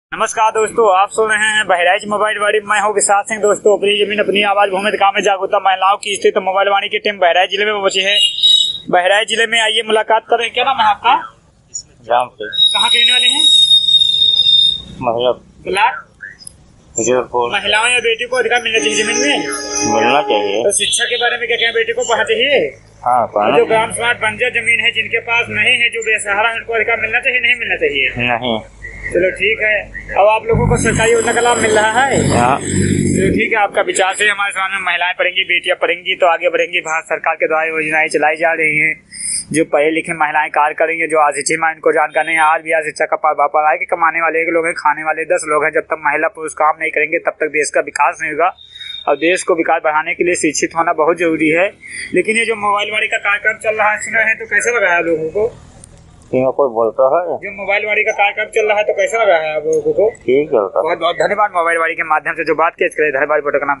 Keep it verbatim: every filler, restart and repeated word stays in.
नमस्कार दोस्तों, आप सुन रहे हैं बहराइच मोबाइल वाणी। मैं हूं विशाल सिंह। दोस्तों, अपनी जमीन अपनी आवाज भूमि काम में जागरूकता महिलाओं की स्थित मोबाइल वाणी की टीम बहराइच जिले में पहुंची है। बहराइच जिले में आइए मुलाकात करें। क्या नाम है आपका? राम पे कहाँ के रहने वाले हैं? महिला ब्लॉक मुजफ्फरपुर। महिलाओं या बेटी को अधिकार मिलना चाहिए जमीन में, मिलना चाहिए। तो शिक्षा के बारे में क्या कहें? बेटी को पढ़ना चाहिए। हाँ, जो ग्राम समाज बंजर जमीन है, जिनके पास नहीं है, जो बेसहारा है, उनको अधिकार मिलना चाहिए नहीं मिलना चाहिए? नहीं। चलो ठीक है। अब आप लोगों को सरकारी योजना का लाभ मिल रहा है? हाँ। तो ठीक है, आपका विचार से हमारे समाज में महिलाएं पढ़ेंगी, बेटियां पढ़ेंगी तो आगे बढ़ेंगी। भारत सरकार के द्वारा योजनाएं चलाई जा रही हैं। जो पढ़े लिखे महिलाएं कार्य करेंगे, जो अशिक्षित में इनको जानकारी नहीं है। आज भी आज शिक्षा का पार है कि कमाने वाले एक लोग हैं, खाने वाले दस लोग हैं। जब तक महिला पुरुष काम नहीं करेंगे तब तक देश का विकास नहीं होगा। और देश को विकास बढ़ाने के लिए शिक्षित होना बहुत जरूरी है। लेकिन ये जो मोबाइल वाणी का कार्यक्रम चल रहा है, सुना है, तो कैसे लगा है लोगों को? कोई बोलता है जो मोबाइल वाणी का कार्यक्रम चल रहा है तो कैसा लगा है आप लोगों को? ठीक चलता। बहुत बहुत धन्यवाद। मोबाइल वाणी के माध्यम से जो बात की, इसके लिए धन्यवाद। का नाम